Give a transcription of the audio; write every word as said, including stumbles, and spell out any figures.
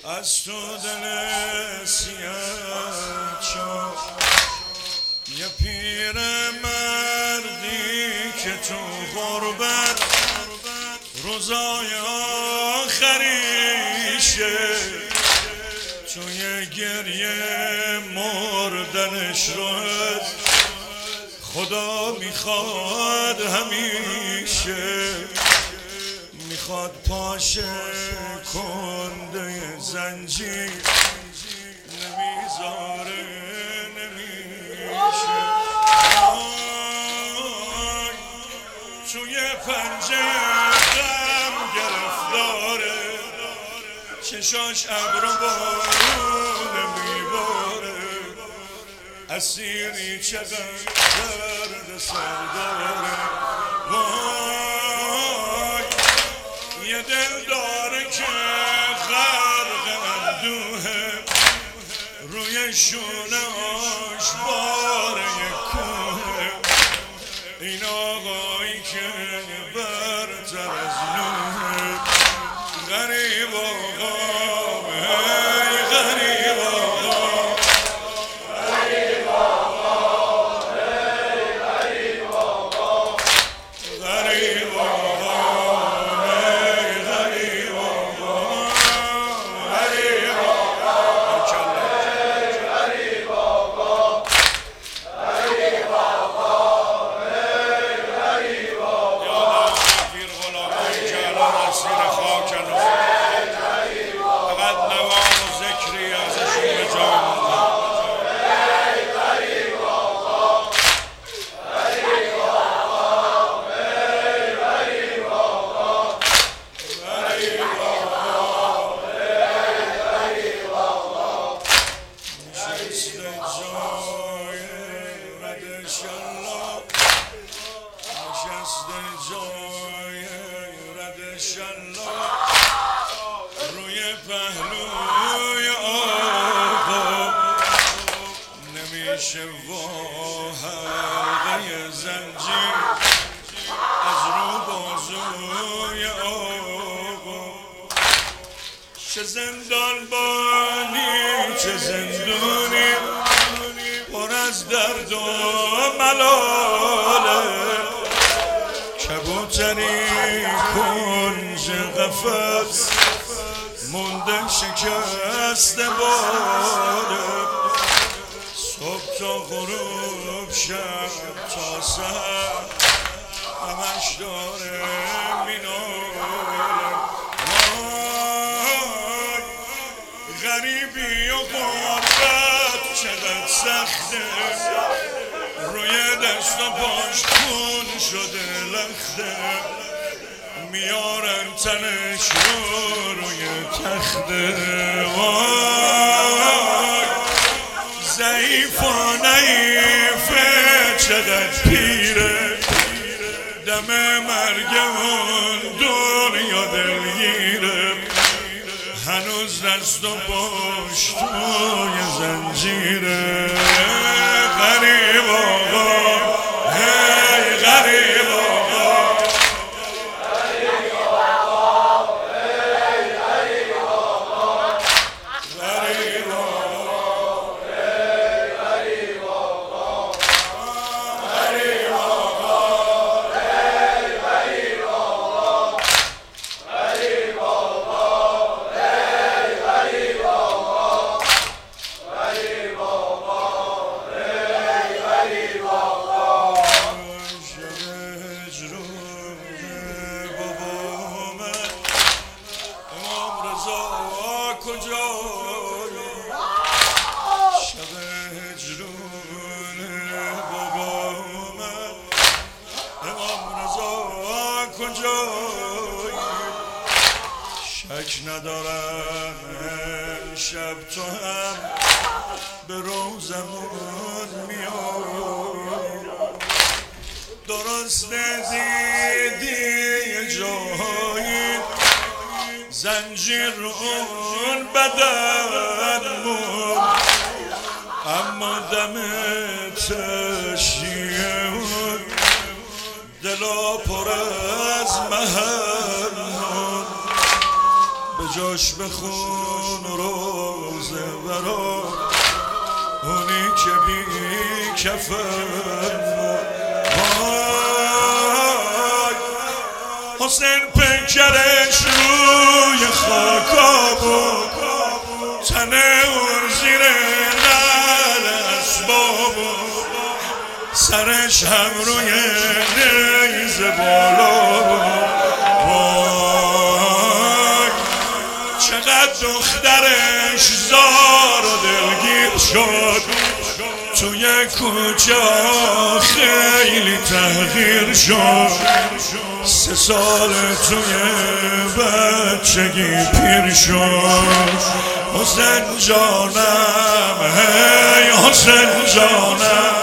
از تو دل سیاه چون یه پیر مردی که تو غربت روزای آخریشه توی گریه مردنش رو خدا میخواد همیشه میخواد پاشه کنده زنجیر نمیذاره نمیشه توی پنجه غم گرفتاره چشاش ابر و بارون میباره اسیری چقدر درد سر داره وای یه دل داره که غرق اندوهه روی شونه آش باره کوه این آقایی که برتر از نوه غریب آقا ای غریب آقا غریب آقا ای غریب آقا غریب آقا ای غریب آقا غریب آقا ای غریب آقا غریب آقا ای غریب آقا یادم پیر غلامان جلال اسیر خاکن فقط نوام و ذکری ازشون به جا مونده ای غریب آقا غریب آقا ای غریب آقا غریب آقا ای غریب آقا نشسته جای ردش الله نشسته جای ردش الله روی پهلوی آقا نمیشه و حلقه زنجیر از رو بازوی آقا چه زندان بانی چه زندونی پر از درد و ملاله کبوتری کنج قفس مونده شکست باله صبح تا غروب شب تا سحر همش داره میناله وای غریبی و غربت چقدر سخته روی دست و پاش خون شده لخته میارن تنش رو روی تخته وای ضعیف و نعیفه چقدر پیره دم مرگ اون دنیا دلگیره هنوز دست و پاش توی زنجیره غریب آقا هی غریب آقا غریب آقا ای غریب آقا غریب آقا ای غریب آقا غریب آقا ای غریب آقا غریب آقا ای غریب آقا غریب آقا ای غریب آقا شب هجرون بابامه امام رضا کجایی شب هجرون بابامه امام رضا کجایی شک ندارم امشب تو هم به روزمون میای درست دیدی یه جایی زنجیر رو اون بدن مون اما دم تشیه اون دلا پر از محل به کجاش بخون روزه برا اونی که بی کفن حسین پنکرش روی خاکا بود تنه اون زیر نعل اسباب سرش هم روی نیز بالا وای چقدر دخترش زار و دلگیر شد توی کوچه خیلی تغییر شد سه سال توی بچگی پیر شد حسین جانم هی حسین جانم